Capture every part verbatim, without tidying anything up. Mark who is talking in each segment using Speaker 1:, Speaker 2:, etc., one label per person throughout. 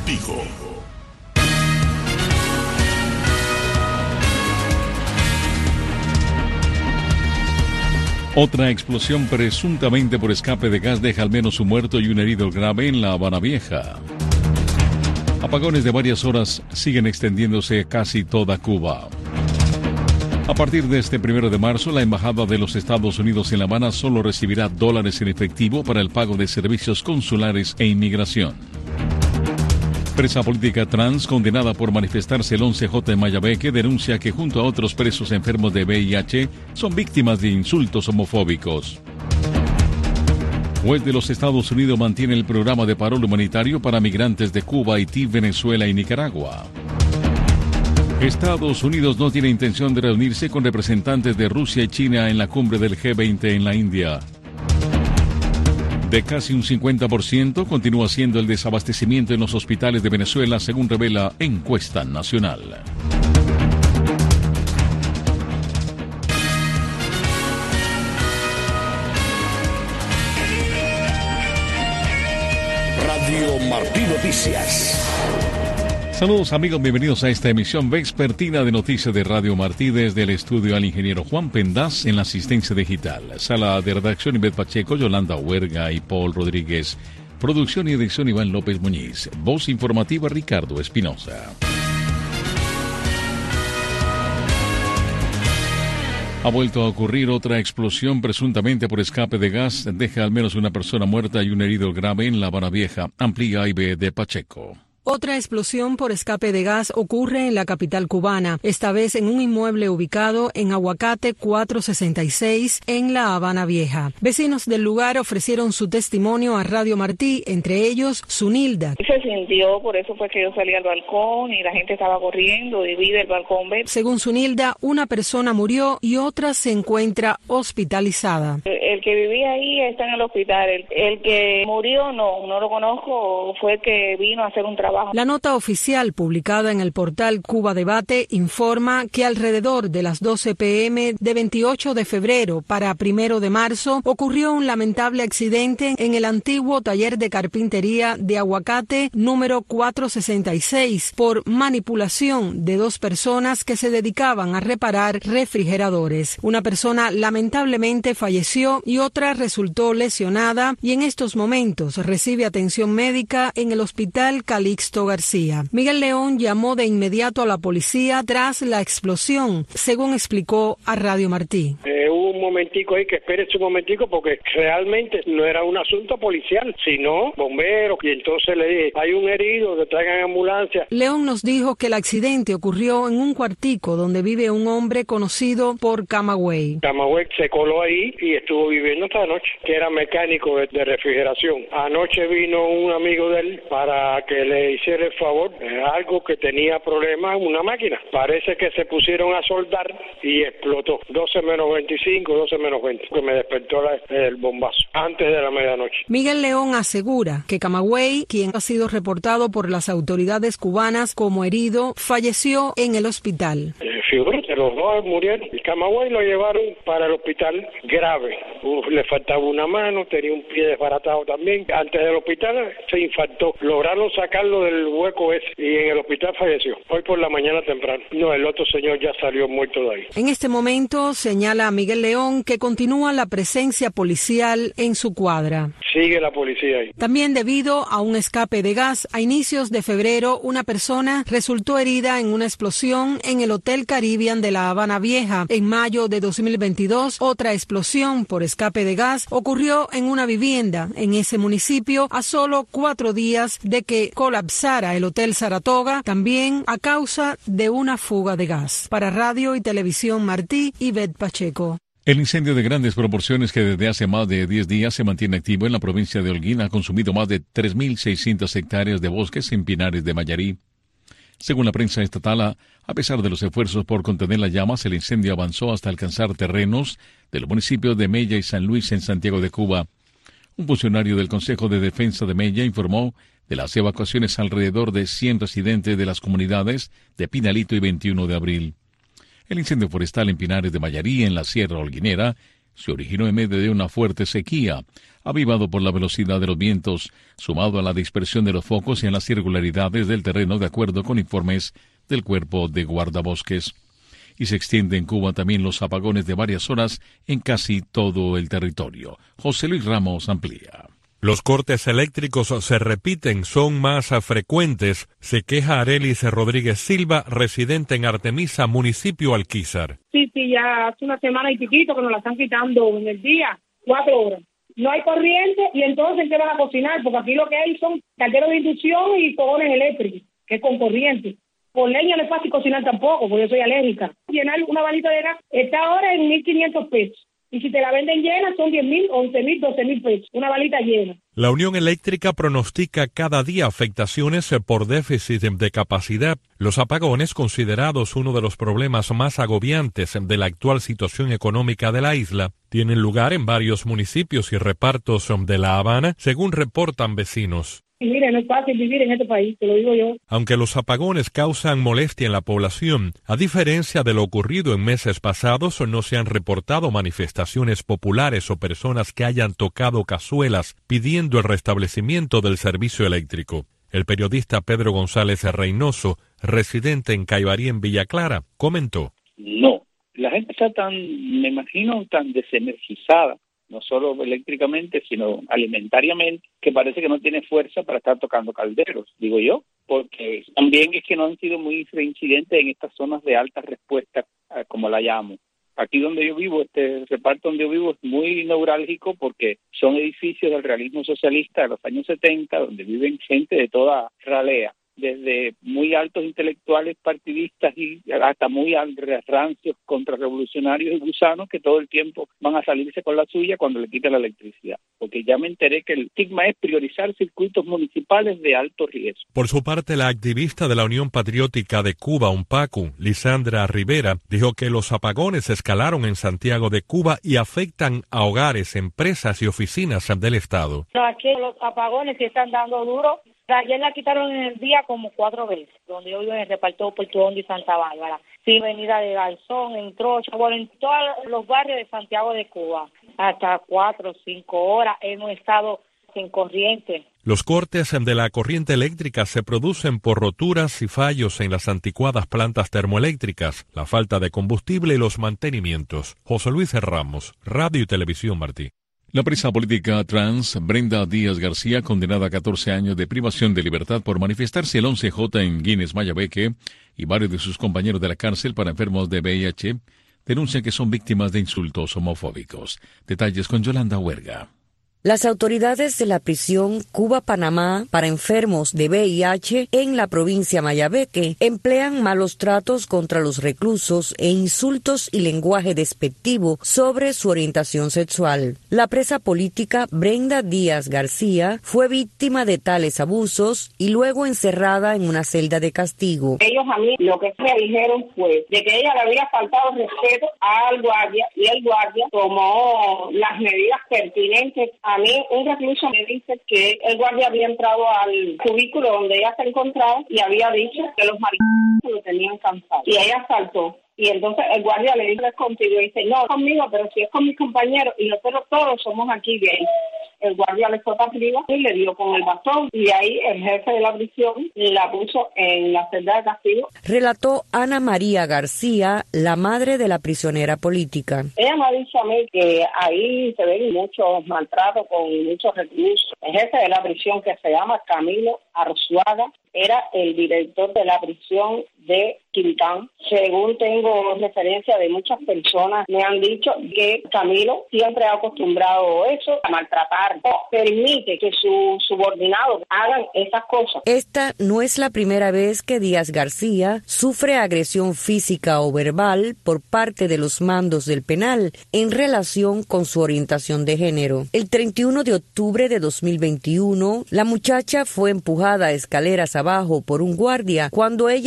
Speaker 1: contigo.
Speaker 2: Otra explosión presuntamente por escape de gas deja al menos un muerto y un herido grave en La Habana Vieja. Apagones de varias horas siguen extendiéndose a casi toda Cuba. A partir de este primero de marzo, la Embajada de los Estados Unidos en La Habana solo recibirá dólares en efectivo para el pago de servicios consulares e inmigración. Presa política trans condenada por manifestarse el once J en Mayabeque denuncia que junto a otros presos enfermos de V I H son víctimas de insultos homofóbicos. Juez de los Estados Unidos mantiene el programa de parol humanitario para migrantes de Cuba, Haití, Venezuela y Nicaragua. Estados Unidos no tiene intención de reunirse con representantes de Rusia y China en la cumbre del G veinte en la India. De casi un cincuenta por ciento continúa siendo el desabastecimiento en los hospitales de Venezuela, según revela encuesta nacional.
Speaker 1: Radio Martí Noticias.
Speaker 2: Saludos amigos, bienvenidos a esta emisión vespertina de Noticias de Radio Martí desde el estudio al ingeniero Juan Pendaz en la asistencia digital. Sala de redacción Ivette Pacheco, Yolanda Huerga y Paul Rodríguez. Producción y edición Iván López Muñiz. Voz informativa Ricardo Espinosa. Ha vuelto a ocurrir otra explosión presuntamente por escape de gas. Deja al menos una persona muerta y un herido grave en La Habana Vieja. Amplía Ivette Pacheco.
Speaker 3: Otra explosión por escape de gas ocurre en la capital cubana, esta vez en un inmueble ubicado en Aguacate cuatrocientos sesenta y seis, en La Habana Vieja. Vecinos del lugar ofrecieron su testimonio a Radio Martí, entre ellos Zunilda.
Speaker 4: Se sintió, por eso fue que yo salí al balcón y la gente estaba corriendo y vi del balcón ver.
Speaker 3: Según Zunilda, una persona murió y otra se encuentra hospitalizada.
Speaker 4: El, el que vivía ahí está en el hospital. El, el que murió no, no lo conozco, fue el que vino a hacer un trabajo.
Speaker 3: La nota oficial publicada en el portal Cuba Debate informa que alrededor de las doce pe eme de veintiocho de febrero para primero de marzo ocurrió un lamentable accidente en el antiguo taller de carpintería de Aguacate número cuatrocientos sesenta y seis por manipulación de dos personas que se dedicaban a reparar refrigeradores. Una persona lamentablemente falleció y otra resultó lesionada y en estos momentos recibe atención médica en el hospital Calixto García. Miguel León llamó de inmediato a la policía tras la explosión, según explicó a Radio Martí.
Speaker 5: Eh, hubo un momentico ahí, que espérese un momentico, porque realmente no era un asunto policial, sino bomberos, y entonces le dije, hay un herido, que traigan ambulancia.
Speaker 3: León nos dijo que el accidente ocurrió en un cuartico donde vive un hombre conocido por Camagüey.
Speaker 5: Camagüey se coló ahí y estuvo viviendo esta noche, que era mecánico de, de refrigeración. Anoche vino un amigo de él para que le hiciera el favor, algo que tenía problemas en una máquina. Parece que se pusieron a soldar y explotó. doce menos veinticinco, doce menos veinte, que me despertó la, el bombazo antes de la medianoche.
Speaker 3: Miguel León asegura que Camagüey, quien ha sido reportado por las autoridades cubanas como herido, falleció en el hospital.
Speaker 5: Eh, figúrate, los dos murieron. El Camagüey lo llevaron para el hospital grave. Uf, le faltaba una mano, tenía un pie desbaratado también. Antes del hospital se infartó. Lograron sacarlo del hueco ese y en el hospital falleció. Hoy por la mañana temprano. No, el otro señor ya salió muerto de ahí.
Speaker 3: En este momento señala a Miguel León que continúa la presencia policial en su cuadra.
Speaker 5: Sigue la policía ahí.
Speaker 3: También debido a un escape de gas, a inicios de febrero, una persona resultó herida en una explosión en el Hotel Caribbean de La Habana Vieja. En mayo de dos mil veintidós, otra explosión por escape de gas ocurrió en una vivienda en ese municipio a solo cuatro días de que colapsara el Hotel Saratoga, también a causa de una fuga de gas. Para Radio y Televisión Martí, Ivette Pacheco.
Speaker 2: El incendio de grandes proporciones que desde hace más de diez días se mantiene activo en la provincia de Holguín ha consumido más de tres mil seiscientas hectáreas de bosques en Pinares de Mayarí. Según la prensa estatal, a pesar de los esfuerzos por contener las llamas, el incendio avanzó hasta alcanzar terrenos de los municipios de Mella y San Luis en Santiago de Cuba. Un funcionario del Consejo de Defensa de Mella informó de las evacuaciones alrededor de cien residentes de las comunidades de Pinalito y veintiuno de abril. El incendio forestal en Pinares de Mayarí, en la Sierra Holguinera, se originó en medio de una fuerte sequía, avivado por la velocidad de los vientos, sumado a la dispersión de los focos y a las irregularidades del terreno, de acuerdo con informes del Cuerpo de Guardabosques. Y se extiende en Cuba también los apagones de varias horas en casi todo el territorio. José Luis Ramos amplía.
Speaker 6: Los cortes eléctricos se repiten, son más frecuentes, se queja Arelis Rodríguez Silva, residente en Artemisa, municipio Alquizar.
Speaker 7: Sí, sí, ya hace una semana y piquito que nos la están quitando en el día, cuatro horas. No hay corriente y entonces ¿qué van a cocinar? Porque aquí lo que hay son calderos de inducción y fogones eléctricos, que es con corriente. Por leña no es fácil cocinar tampoco, porque yo soy alérgica. Llenar una balita de gas está ahora en mil quinientos pesos. Y si te la venden llena, son diez mil, once mil, doce mil pesos. Una balita llena.
Speaker 6: La Unión Eléctrica pronostica cada día afectaciones por déficit de capacidad. Los apagones, considerados uno de los problemas más agobiantes de la actual situación económica de la isla, tienen lugar en varios municipios y repartos de La Habana, según reportan vecinos.
Speaker 7: Y mire, no es fácil vivir en este país, te lo digo yo.
Speaker 6: Aunque los apagones causan molestia en la población, a diferencia de lo ocurrido en meses pasados, no se han reportado manifestaciones populares o personas que hayan tocado cazuelas pidiendo el restablecimiento del servicio eléctrico. El periodista Pedro González Reynoso, residente en Caibarí, en Villa Clara, comentó.
Speaker 8: No, la gente está tan, me imagino, tan desenergizada, no solo eléctricamente, sino alimentariamente, que parece que no tiene fuerza para estar tocando calderos, digo yo, porque también es que no han sido muy reincidentes en estas zonas de alta respuesta, como la llamo. Aquí donde yo vivo, este reparto donde yo vivo es muy neurálgico porque son edificios del realismo socialista de los años setenta, donde viven gente de toda ralea, desde muy altos intelectuales partidistas y hasta muy rancios contrarrevolucionarios y gusanos que todo el tiempo van a salirse con la suya cuando le quiten la electricidad. Porque ya me enteré que el estigma es priorizar circuitos municipales de alto riesgo.
Speaker 6: Por su parte, la activista de la Unión Patriótica de Cuba, UNPACU, Lisandra Rivera, dijo que los apagones escalaron en Santiago de Cuba y afectan a hogares, empresas y oficinas del Estado.
Speaker 9: No, aquí los apagones sí están dando duro. Ayer la quitaron en el día como cuatro veces, donde yo vivo en el reparto Puerto Hondo y Santa Bárbara. Sí, venida de Garzón, en Trocha, bueno, en todos los barrios de Santiago de Cuba. Hasta cuatro o cinco horas hemos estado sin corriente.
Speaker 6: Los cortes de la corriente eléctrica se producen por roturas y fallos en las anticuadas plantas termoeléctricas, la falta de combustible y los mantenimientos. José Luis Ramos, Radio y Televisión Martí.
Speaker 2: La presa política trans Brenda Díaz García, condenada a catorce años de privación de libertad por manifestarse el once J en Guinness, Mayabeque, y varios de sus compañeros de la cárcel para enfermos de V I H, denuncian que son víctimas de insultos homofóbicos. Detalles con Yolanda Huerga.
Speaker 10: Las autoridades de la prisión Cuba-Panamá para enfermos de V I H en la provincia Mayabeque emplean malos tratos contra los reclusos e insultos y lenguaje despectivo sobre su orientación sexual. La presa política Brenda Díaz García fue víctima de tales abusos y luego encerrada en una celda de castigo.
Speaker 11: Ellos a mí lo que me dijeron fue de que ella le había faltado respeto al guardia y el guardia tomó las medidas pertinentes. A mí un recluso me dice que el guardia había entrado al cubículo donde ella se encontraba y había dicho que los maricones lo tenían cansado. Y ella saltó. Y entonces el guardia le dice, es contigo. Y dice, no, es conmigo, pero si es con mis compañeros. Y nosotros todos somos aquí gays. El guardia le fue para arriba y le dio con el bastón. Y ahí el jefe de la prisión la puso en la celda de castigo.
Speaker 10: Relató Ana María García, la madre de la prisionera política.
Speaker 11: Ella me ha dicho a mí que ahí se ven muchos maltratos con muchos reclusos. El jefe de la prisión, que se llama Camilo Arzuaga, era el director de la prisión de Quintán. Según tengo referencia de muchas personas, me han dicho que Camilo siempre ha acostumbrado eso, a maltratar. No permite que sus subordinados hagan esas cosas.
Speaker 10: Esta no es la primera vez que Díaz García sufre agresión física o verbal por parte de los mandos del penal en relación con su orientación de género. El treinta y uno de octubre de dos mil veintiuno, la muchacha fue empujada a escaleras abajo por un guardia cuando ella le exigió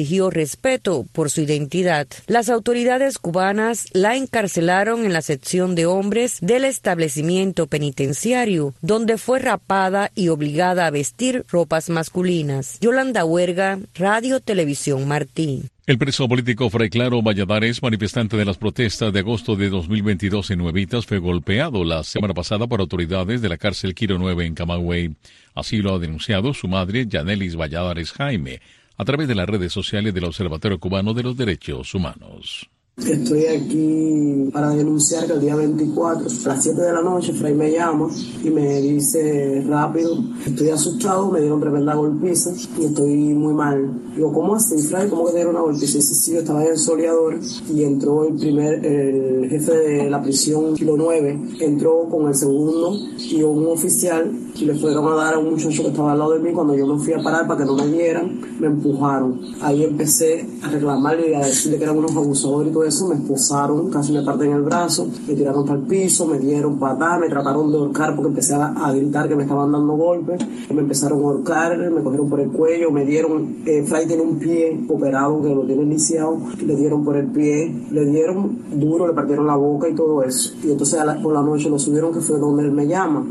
Speaker 10: exigió respeto por su identidad. Las autoridades cubanas la encarcelaron en la sección de hombres del establecimiento penitenciario, donde fue rapada y obligada a vestir ropas masculinas. Yolanda Huerga, Radio Televisión Martí.
Speaker 2: El preso político Fray Claro Valladares, manifestante de las protestas de agosto de dos mil veintidós en Nuevitas, fue golpeado la semana pasada por autoridades de la cárcel Quiro nueve en Camagüey. Así lo ha denunciado su madre, Yanelis Valladares Jaime, a través de las redes sociales del Observatorio Cubano de los Derechos Humanos.
Speaker 12: Estoy aquí para denunciar que el día veinticuatro, a las siete de la noche, Fray me llama y me dice rápido, estoy asustado, me dieron tremenda golpiza y estoy muy mal. Digo, ¿cómo así, Fray? ¿Cómo que te dieron una golpiza? Y sí, sí, yo estaba en el soleador y entró el primer, el jefe de la prisión Kilo nueve, entró con el segundo y un oficial y le fueron a dar a un muchacho que estaba al lado de mí. Cuando yo me fui a parar para que no me dieran, me empujaron. Ahí empecé a reclamarle y a decirle que eran unos abusadores y todo eso. Me esposaron, casi me parten el brazo, me tiraron para el piso, me dieron patada, me trataron de ahorcar porque empecé a, a gritar que me estaban dando golpes, me empezaron a ahorcar, me cogieron por el cuello, me dieron, eh, Fray tiene un pie operado que lo tiene lisiado, le dieron por el pie, le dieron duro, le partieron la boca y todo eso. Y entonces a la, por la noche lo subieron, que fue donde él me llama.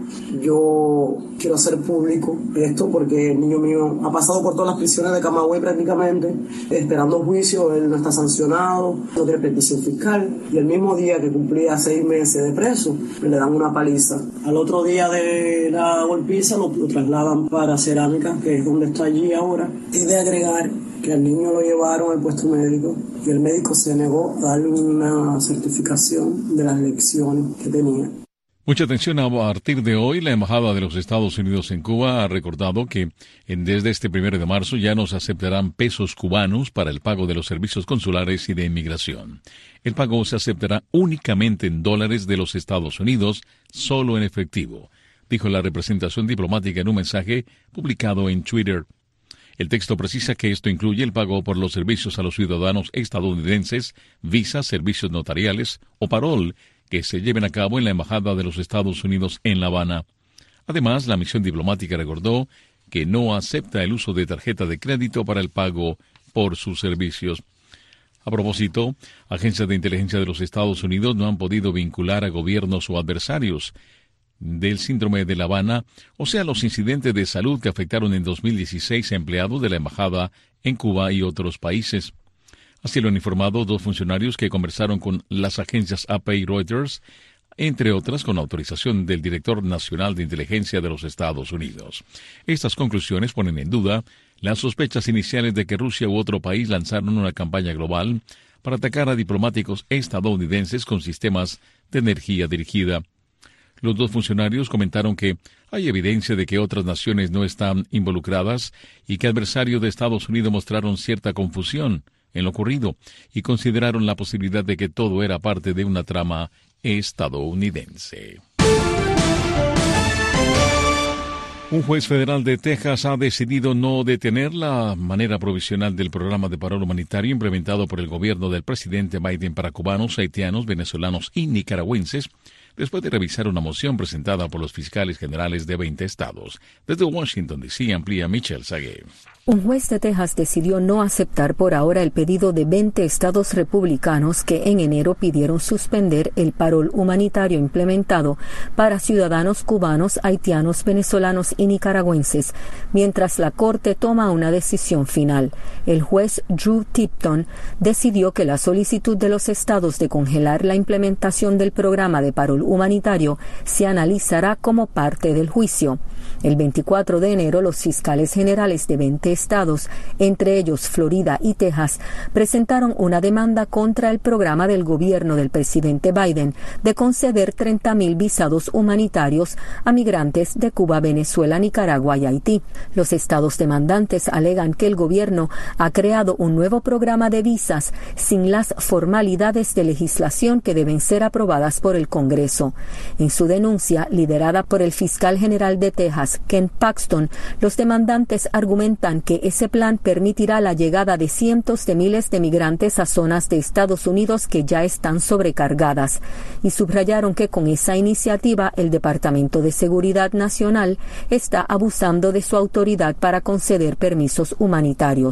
Speaker 12: Yo quiero hacer público esto porque el niño mío ha pasado por todas las prisiones de Camagüey prácticamente, esperando juicio, él no está sancionado, no tiene petición fiscal, y el mismo día que cumplía seis meses de preso, me le dan una paliza. Al otro día de la golpiza lo, lo trasladan para Cerámica, que es donde está allí ahora, y de agregar que al niño lo llevaron al puesto médico y el médico se negó a darle una certificación de las lecciones que tenía.
Speaker 2: Mucha atención. A partir de hoy, la Embajada de los Estados Unidos en Cuba ha recordado que desde este primero de marzo ya no se aceptarán pesos cubanos para el pago de los servicios consulares y de inmigración. El pago se aceptará únicamente en dólares de los Estados Unidos, solo en efectivo, dijo la representación diplomática en un mensaje publicado en Twitter. El texto precisa que esto incluye el pago por los servicios a los ciudadanos estadounidenses, visas, servicios notariales o parol que se lleven a cabo en la Embajada de los Estados Unidos en La Habana. Además, la misión diplomática recordó que no acepta el uso de tarjeta de crédito para el pago por sus servicios. A propósito, agencias de inteligencia de los Estados Unidos no han podido vincular a gobiernos o adversarios del síndrome de La Habana, o sea, los incidentes de salud que afectaron en dos mil dieciséis a empleados de la Embajada en Cuba y otros países. Así lo han informado dos funcionarios que conversaron con las agencias A P y Reuters, entre otras con autorización del Director Nacional de Inteligencia de los Estados Unidos. Estas conclusiones ponen en duda las sospechas iniciales de que Rusia u otro país lanzaron una campaña global para atacar a diplomáticos estadounidenses con sistemas de energía dirigida. Los dos funcionarios comentaron que hay evidencia de que otras naciones no están involucradas y que adversarios de Estados Unidos mostraron cierta confusión en lo ocurrido y consideraron la posibilidad de que todo era parte de una trama estadounidense. Un juez federal de Texas ha decidido no detener la manera provisional del programa de paro humanitario implementado por el gobierno del presidente Biden para cubanos, haitianos, venezolanos y nicaragüenses, después de revisar una moción presentada por los fiscales generales de veinte estados. Desde Washington, D C, amplía Michelle Sagué.
Speaker 13: Un juez de Texas decidió no aceptar por ahora el pedido de veinte estados republicanos que en enero pidieron suspender el parol humanitario implementado para ciudadanos cubanos, haitianos, venezolanos y nicaragüenses, mientras la Corte toma una decisión final. El juez Drew Tipton decidió que la solicitud de los estados de congelar la implementación del programa de parol humanitario se analizará como parte del juicio. El veinticuatro de enero, los fiscales generales de veinte estados, entre ellos Florida y Texas, presentaron una demanda contra el programa del gobierno del presidente Biden de conceder treinta mil visados humanitarios a migrantes de Cuba, Venezuela, Nicaragua y Haití. Los estados demandantes alegan que el gobierno ha creado un nuevo programa de visas sin las formalidades de legislación que deben ser aprobadas por el Congreso. En su denuncia, liderada por el fiscal general de Texas, Ken Paxton, los demandantes argumentan que ese plan permitirá la llegada de cientos de miles de migrantes a zonas de Estados Unidos que ya están sobrecargadas, y subrayaron que con esa iniciativa el Departamento de Seguridad Nacional está abusando de su autoridad para conceder permisos humanitarios.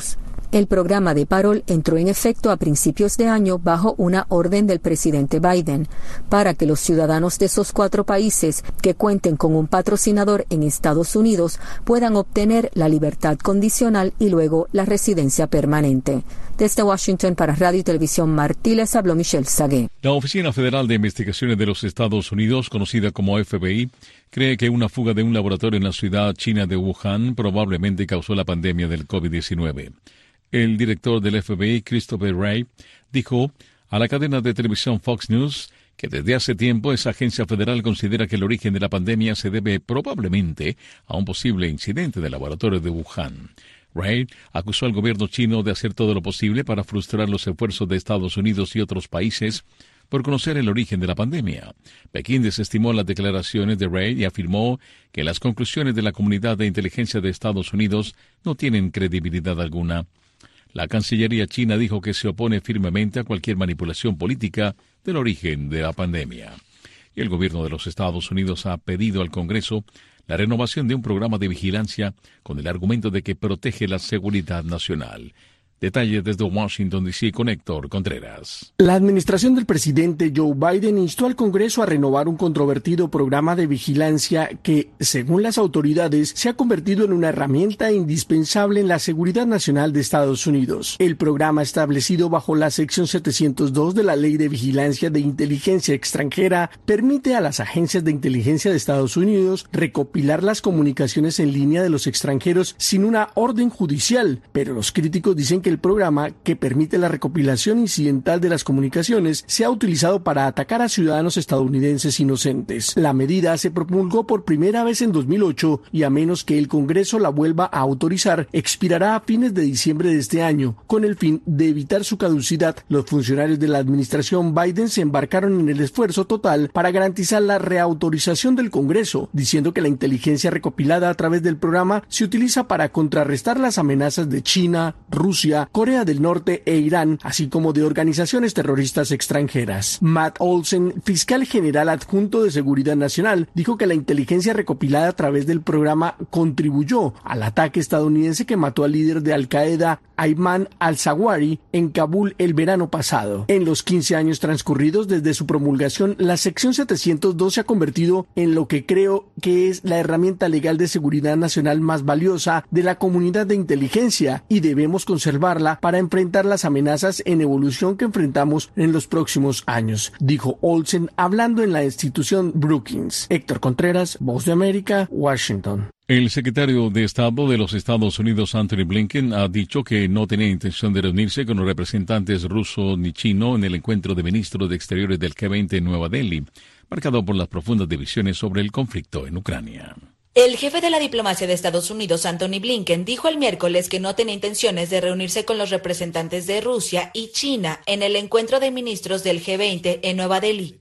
Speaker 13: El programa de parol entró en efecto a principios de año bajo una orden del presidente Biden para que los ciudadanos de esos cuatro países que cuenten con un patrocinador en Estados Unidos puedan obtener la libertad condicional y luego la residencia permanente. Desde Washington para Radio y Televisión Martí les habló Michelle Sagué.
Speaker 2: La Oficina Federal de Investigaciones de los Estados Unidos, conocida como F B I, cree que una fuga de un laboratorio en la ciudad china de Wuhan probablemente causó la pandemia del COVID diecinueve. El director del F B I, Christopher Wray, dijo a la cadena de televisión Fox News que desde hace tiempo esa agencia federal considera que el origen de la pandemia se debe probablemente a un posible incidente del laboratorio de Wuhan. Wray acusó al gobierno chino de hacer todo lo posible para frustrar los esfuerzos de Estados Unidos y otros países por conocer el origen de la pandemia. Pekín desestimó las declaraciones de Wray y afirmó que las conclusiones de la comunidad de inteligencia de Estados Unidos no tienen credibilidad alguna. La Cancillería china dijo que se opone firmemente a cualquier manipulación política del origen de la pandemia. Y el gobierno de los Estados Unidos ha pedido al Congreso la renovación de un programa de vigilancia con el argumento de que protege la seguridad nacional. Detalles desde Washington, D C con Héctor Contreras.
Speaker 14: La administración del presidente Joe Biden instó al Congreso a renovar un controvertido programa de vigilancia que, según las autoridades, se ha convertido en una herramienta indispensable en la seguridad nacional de Estados Unidos. El programa, establecido bajo la sección setecientos dos de la Ley de Vigilancia de Inteligencia Extranjera, permite a las agencias de inteligencia de Estados Unidos recopilar las comunicaciones en línea de los extranjeros sin una orden judicial, pero los críticos dicen que el programa, que permite la recopilación incidental de las comunicaciones, se ha utilizado para atacar a ciudadanos estadounidenses inocentes. La medida se promulgó por primera vez en dos mil ocho y, a menos que el Congreso la vuelva a autorizar, expirará a fines de diciembre de este año. Con el fin de evitar su caducidad, los funcionarios de la administración Biden se embarcaron en el esfuerzo total para garantizar la reautorización del Congreso, diciendo que la inteligencia recopilada a través del programa se utiliza para contrarrestar las amenazas de China, Rusia, Corea del Norte e Irán, así como de organizaciones terroristas extranjeras. Matt Olsen, fiscal general adjunto de Seguridad Nacional, dijo que la inteligencia recopilada a través del programa contribuyó al ataque estadounidense que mató al líder de Al-Qaeda, Ayman al-Zawahiri, en Kabul el verano pasado. En los quince años transcurridos desde su promulgación, la sección setecientos dos se ha convertido en lo que creo que es la herramienta legal de seguridad nacional más valiosa de la comunidad de inteligencia, y debemos conservar para enfrentar las amenazas en evolución que enfrentamos en los próximos años, dijo Olsen hablando en la institución Brookings. Héctor Contreras, Voz de América, Washington.
Speaker 2: El secretario de Estado de los Estados Unidos, Anthony Blinken, ha dicho que no tenía intención de reunirse con los representantes ruso ni chino en el encuentro de ministros de Exteriores del G veinte en Nueva Delhi, marcado por las profundas divisiones sobre el conflicto en Ucrania.
Speaker 15: El jefe de la diplomacia de Estados Unidos, Anthony Blinken, dijo el miércoles que no tenía intenciones de reunirse con los representantes de Rusia y China en el encuentro de ministros del G veinte en Nueva Delhi.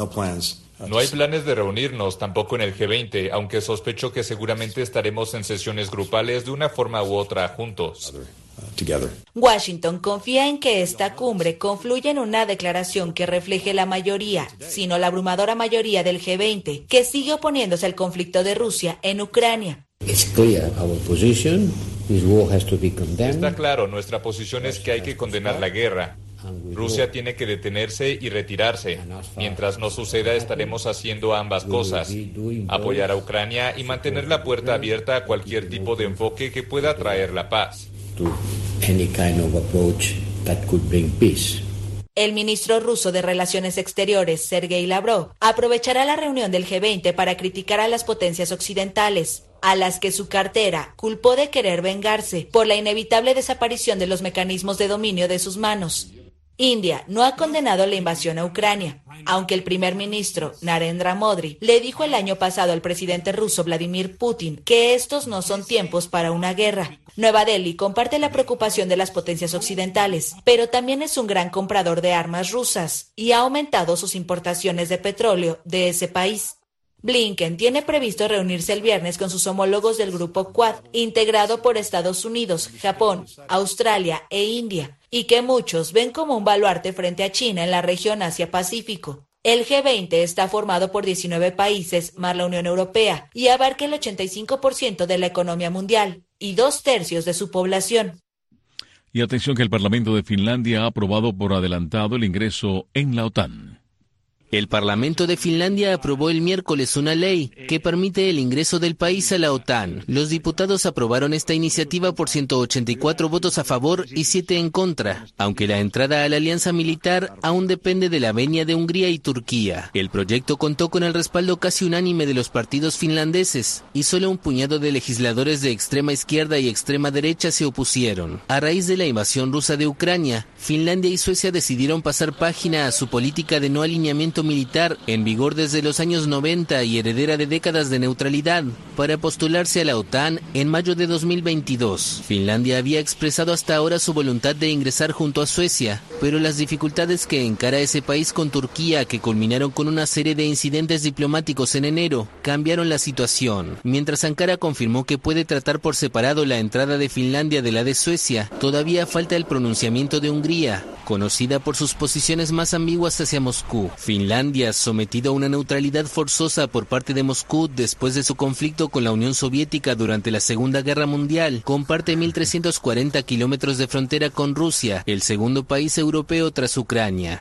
Speaker 16: No hay planes de reunirnos tampoco en el G veinte, aunque sospecho que seguramente estaremos en sesiones grupales de una forma u otra juntos.
Speaker 15: Washington confía en que esta cumbre confluya en una declaración que refleje la mayoría, sino la abrumadora mayoría del G veinte, que sigue oponiéndose al conflicto de Rusia en Ucrania.
Speaker 16: Está claro, nuestra posición es que hay que condenar la guerra. Rusia tiene que detenerse y retirarse. Mientras no suceda, estaremos haciendo ambas cosas: apoyar a Ucrania y mantener la puerta abierta a cualquier tipo de enfoque que pueda traer la paz.
Speaker 15: El ministro ruso de Relaciones Exteriores, Sergei Lavrov, aprovechará la reunión del G veinte para criticar a las potencias occidentales, a las que su cartera culpó de querer vengarse por la inevitable desaparición de los mecanismos de dominio de sus manos. India no ha condenado la invasión a Ucrania, aunque el primer ministro Narendra Modi le dijo el año pasado al presidente ruso Vladimir Putin que estos no son tiempos para una guerra. Nueva Delhi comparte la preocupación de las potencias occidentales, pero también es un gran comprador de armas rusas y ha aumentado sus importaciones de petróleo de ese país. Blinken tiene previsto reunirse el viernes con sus homólogos del grupo Quad, integrado por Estados Unidos, Japón, Australia e India, y que muchos ven como un baluarte frente a China en la región Asia-Pacífico. El G veinte está formado por diecinueve países más la Unión Europea y abarca el ochenta y cinco por ciento de la economía mundial y dos tercios de su población.
Speaker 2: Y atención que el Parlamento de Finlandia ha aprobado por adelantado el ingreso en la OTAN.
Speaker 17: El Parlamento de Finlandia aprobó el miércoles una ley que permite el ingreso del país a la OTAN. Los diputados aprobaron esta iniciativa por ciento ochenta y cuatro votos a favor y siete en contra, aunque la entrada a la alianza militar aún depende de la venia de Hungría y Turquía. El proyecto contó con el respaldo casi unánime de los partidos finlandeses y solo un puñado de legisladores de extrema izquierda y extrema derecha se opusieron. A raíz de la invasión rusa de Ucrania, Finlandia y Suecia decidieron pasar página a su política de no alineamiento militar en vigor desde los años noventa y heredera de décadas de neutralidad para postularse a la OTAN en mayo de dos mil veintidós. Finlandia había expresado hasta ahora su voluntad de ingresar junto a Suecia, pero las dificultades que encara ese país con Turquía, que culminaron con una serie de incidentes diplomáticos en enero, cambiaron la situación. Mientras Ankara confirmó que puede tratar por separado la entrada de Finlandia de la de Suecia, todavía falta el pronunciamiento de Hungría, conocida por sus posiciones más ambiguas hacia Moscú. Finlandia, sometido a una neutralidad forzosa por parte de Moscú después de su conflicto con la Unión Soviética durante la Segunda Guerra Mundial, comparte mil trescientos cuarenta kilómetros de frontera con Rusia, el segundo país europeo tras Ucrania.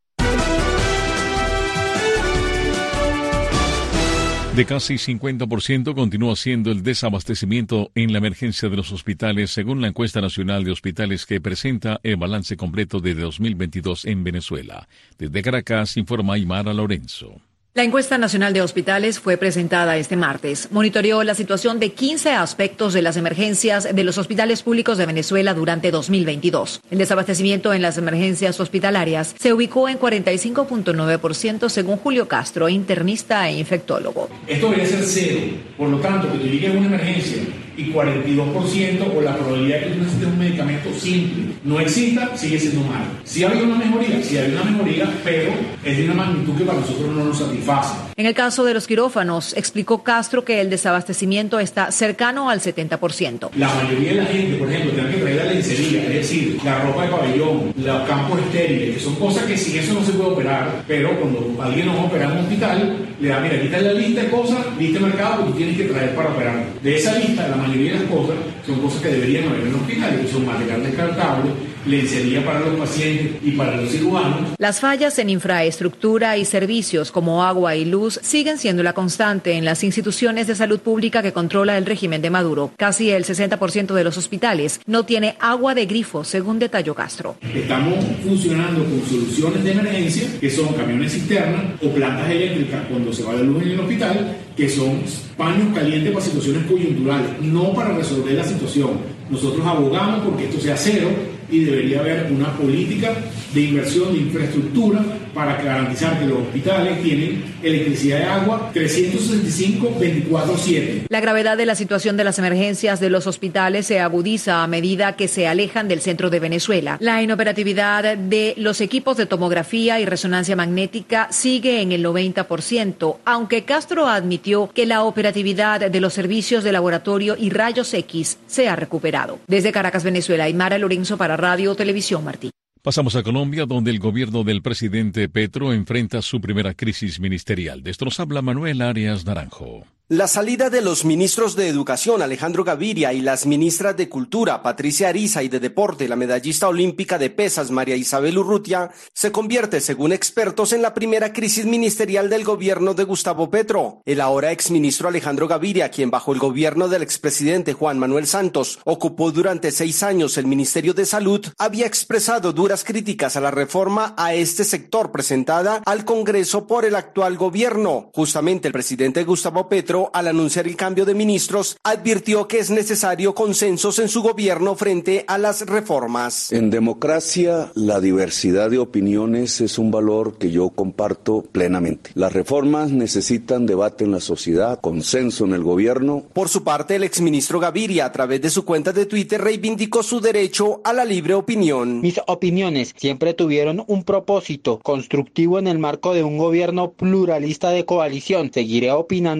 Speaker 2: De casi cincuenta por ciento continúa siendo el desabastecimiento en la emergencia de los hospitales, según la encuesta nacional de hospitales que presenta el balance completo de dos mil veintidós en Venezuela. Desde Caracas informa Aymara Lorenzo.
Speaker 18: La encuesta nacional de hospitales fue presentada este martes. Monitoreó la situación de quince aspectos de las emergencias de los hospitales públicos de Venezuela durante dos mil veintidós. El desabastecimiento en las emergencias hospitalarias se ubicó en cuarenta y cinco punto nueve por ciento según Julio Castro, internista e infectólogo.
Speaker 19: Esto debería ser cero. Por lo tanto, que tú llegues a una emergencia y cuarenta y dos por ciento o la probabilidad de que tú necesites un medicamento simple no exista, sigue siendo malo. Sí ha habido una mejoría, sí ha habido una mejoría, pero es de una magnitud que para nosotros no nos satisface.
Speaker 18: En el caso de los quirófanos, explicó Castro que el desabastecimiento está cercano al setenta por ciento.
Speaker 19: La mayoría de la gente, por ejemplo, tiene que traer la lencería, es decir, la ropa de pabellón, los campos estériles, que son cosas que sin eso no se puede operar, pero cuando alguien nos opera en un hospital, le da, mira, quita la lista de cosas, lista de mercado que tú tienes que traer para operar. De esa lista, la mayoría de las cosas son cosas que deberían haber en el hospital, que son material descartable, lencería para los pacientes y para los cirujanos.
Speaker 18: Las fallas en infraestructura y servicios como agua y luz siguen siendo la constante en las instituciones de salud pública que controla el régimen de Maduro. Casi el sesenta por ciento de los hospitales no tiene agua de grifo, según detalló Castro.
Speaker 19: Estamos funcionando con soluciones de emergencia, que son camiones cisterna o plantas eléctricas cuando se va la luz en el hospital, que son paños calientes para situaciones coyunturales, no para resolver la situación. Nosotros abogamos porque esto sea cero y debería haber una política de inversión de infraestructura para garantizar que los hospitales tienen electricidad y agua trescientos sesenta y cinco, veinticuatro siete.
Speaker 18: La gravedad de la situación de las emergencias de los hospitales se agudiza a medida que se alejan del centro de Venezuela. La inoperatividad de los equipos de tomografía y resonancia magnética sigue en el noventa por ciento, aunque Castro admitió que la operatividad de los servicios de laboratorio y rayos X se ha recuperado. Desde Caracas, Venezuela, Aymara Lorenzo para Radio Televisión Martí.
Speaker 2: Pasamos a Colombia, donde el gobierno del presidente Petro enfrenta su primera crisis ministerial. De esto nos habla Manuel Arias Naranjo.
Speaker 20: La salida de los ministros de Educación, Alejandro Gaviria, y las ministras de Cultura, Patricia Ariza, y de Deporte, la medallista olímpica de pesas, María Isabel Urrutia, se convierte, según expertos, en la primera crisis ministerial del gobierno de Gustavo Petro. El ahora exministro Alejandro Gaviria, quien bajo el gobierno del expresidente Juan Manuel Santos ocupó durante seis años el Ministerio de Salud, había expresado duras críticas a la reforma a este sector presentada al Congreso por el actual gobierno. Justamente el presidente Gustavo Petro, al anunciar el cambio de ministros, advirtió que es necesario consensos en su gobierno frente a las reformas.
Speaker 21: En democracia, la diversidad de opiniones es un valor que yo comparto plenamente. Las reformas necesitan debate en la sociedad, consenso en el gobierno.
Speaker 20: Por su parte, el exministro Gaviria, a través de su cuenta de Twitter, reivindicó su derecho a la libre opinión.
Speaker 22: Mis opiniones siempre tuvieron un propósito constructivo en el marco de un gobierno pluralista de coalición. Seguiré opinando con libertad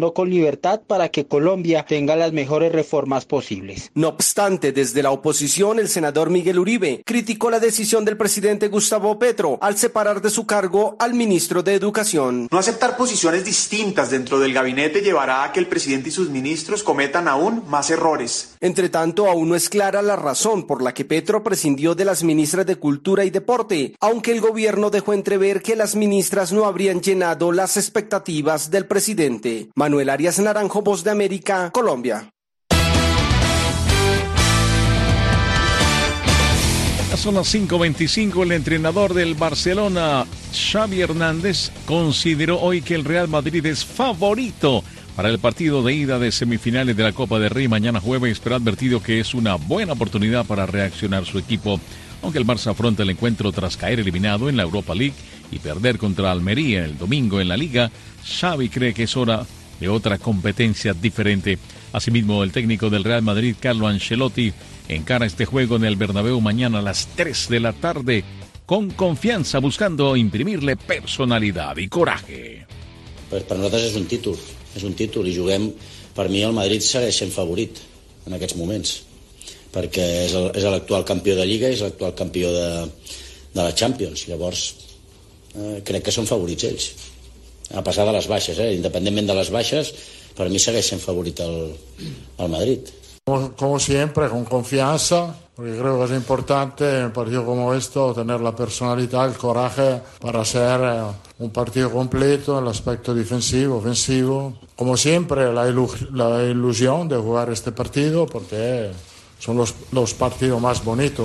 Speaker 22: libertad para que Colombia tenga las mejores reformas posibles.
Speaker 20: No obstante, desde la oposición, el senador Miguel Uribe criticó la decisión del presidente Gustavo Petro al separar de su cargo al ministro de Educación.
Speaker 1: No aceptar posiciones distintas dentro del gabinete llevará a que el presidente y sus ministros cometan aún más errores.
Speaker 20: Entre tanto, aún no es clara la razón por la que Petro prescindió de las ministras de Cultura y Deporte, aunque el gobierno dejó entrever que las ministras no habrían llenado las expectativas del presidente. Manuel Arias Naranjo, Voz de América, Colombia.
Speaker 2: Son las cinco veinticinco. El entrenador del Barcelona, Xavi Hernández, consideró hoy que el Real Madrid es favorito para el partido de ida de semifinales de la Copa del Rey mañana jueves, pero ha advertido que es una buena oportunidad para reaccionar su equipo, aunque el Barça afronta el encuentro tras caer eliminado en la Europa League y perder contra Almería el domingo en la Liga. Xavi cree que es hora de otra competencia diferente. Asimismo, el técnico del Real Madrid, Carlo Ancelotti, encara este juego en el Bernabéu mañana a las tres de la tarde con confianza, buscando imprimirle personalidad y coraje.
Speaker 4: Pues per nosaltres és un títol, és un títol i juguem, per mi el Madrid segueix sent favorit en aquests moments, perquè és, el, és l'actual campió de Lliga i és l'actual campió de, de la Champions. Llavors, eh, crec que són favorits ells, a pesar de les baixes, eh? Independentment de les baixes, per mi segueix sent favorit el, el Madrid.
Speaker 23: Como, como siempre, con confianza, porque creo que es importante en un partido como esto tener la personalidad, el coraje para hacer eh, un partido completo en el aspecto defensivo, ofensivo. Como siempre, la, ilu- la ilusión de jugar este partido, porque son los, los partidos más bonitos.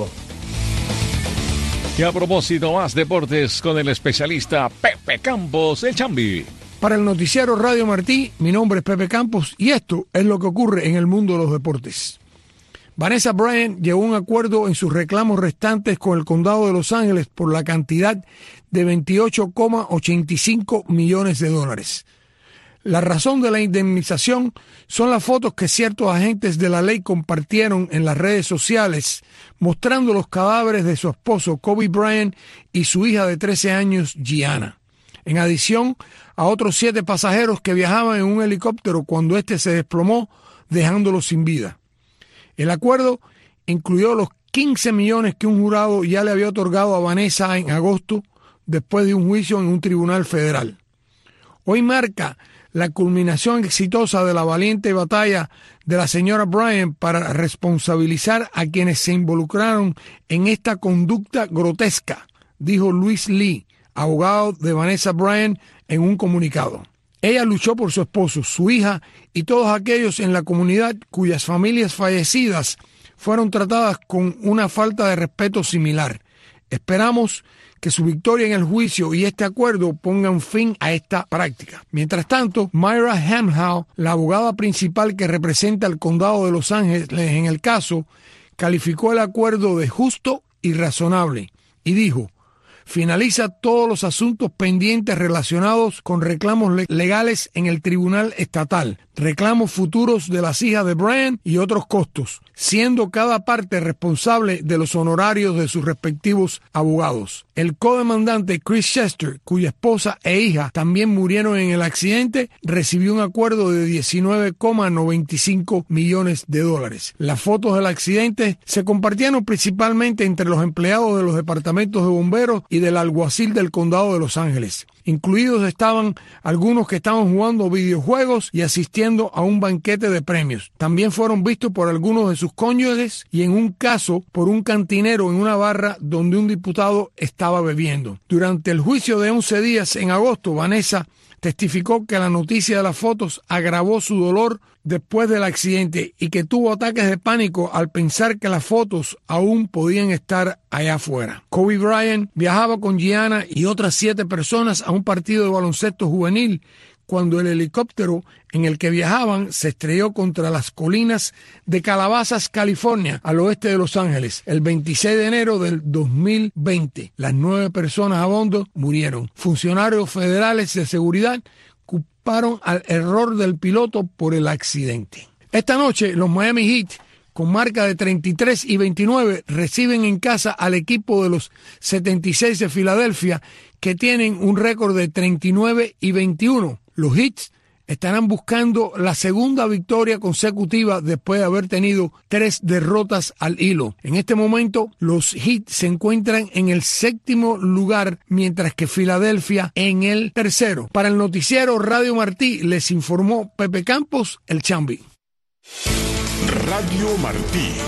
Speaker 2: Y a propósito, más deportes con el especialista Pepe Campos, el Chambi.
Speaker 24: Para el noticiero Radio Martí, mi nombre es Pepe Campos y esto es lo que ocurre en el mundo de los deportes. Vanessa Bryant llegó a un acuerdo en sus reclamos restantes con el condado de Los Ángeles por la cantidad de veintiocho coma ochenta y cinco millones de dólares. La razón de la indemnización son las fotos que ciertos agentes de la ley compartieron en las redes sociales mostrando los cadáveres de su esposo Kobe Bryant y su hija de trece años, Gianna. En adición a otros siete pasajeros que viajaban en un helicóptero cuando este se desplomó, dejándolos sin vida. El acuerdo incluyó los quince millones que un jurado ya le había otorgado a Vanessa en agosto, después de un juicio en un tribunal federal. Hoy marca la culminación exitosa de la valiente batalla de la señora Bryant para responsabilizar a quienes se involucraron en esta conducta grotesca, dijo Luis Lee, abogado de Vanessa Bryant, en un comunicado. Ella luchó por su esposo, su hija y todos aquellos en la comunidad cuyas familias fallecidas fueron tratadas con una falta de respeto similar. Esperamos que su victoria en el juicio y este acuerdo pongan fin a esta práctica. Mientras tanto, Myra Hamhow, la abogada principal que representa al condado de Los Ángeles en el caso, calificó el acuerdo de justo y razonable y dijo: finaliza todos los asuntos pendientes relacionados con reclamos le- legales en el tribunal estatal, reclamos futuros de las hijas de Bryant y otros costos, siendo cada parte responsable de los honorarios de sus respectivos abogados. El codemandante Chris Chester, cuya esposa e hija también murieron en el accidente, recibió un acuerdo de diecinueve coma noventa y cinco millones de dólares. Las fotos del accidente se compartieron principalmente entre los empleados de los departamentos de bomberos y del alguacil del condado de Los Ángeles. Incluidos estaban algunos que estaban jugando videojuegos y asistiendo a un banquete de premios. También fueron vistos por algunos de sus cónyuges y en un caso por un cantinero en una barra donde un diputado estaba bebiendo. Durante el juicio de once días en agosto, Vanessa testificó que la noticia de las fotos agravó su dolor después del accidente y que tuvo ataques de pánico al pensar que las fotos aún podían estar allá afuera. Kobe Bryant viajaba con Gianna y otras siete personas a un partido de baloncesto juvenil cuando el helicóptero en el que viajaban se estrelló contra las colinas de Calabasas, California, al oeste de Los Ángeles, el veintiséis de enero del dos mil veinte. Las nueve personas a bordo murieron. Funcionarios federales de seguridad culparon al error del piloto por el accidente. Esta noche, los Miami Heat, con marca de treinta y tres y veintinueve, reciben en casa al equipo de los setenta y seis de Filadelfia, que tienen un récord de treinta y nueve y veintiuno. Los Heat estarán buscando la segunda victoria consecutiva después de haber tenido tres derrotas al hilo. En este momento, los Heat se encuentran en el séptimo lugar, mientras que Filadelfia en el tercero. Para el noticiero Radio Martí les informó Pepe Campos, el Chambi.
Speaker 3: Radio Martí.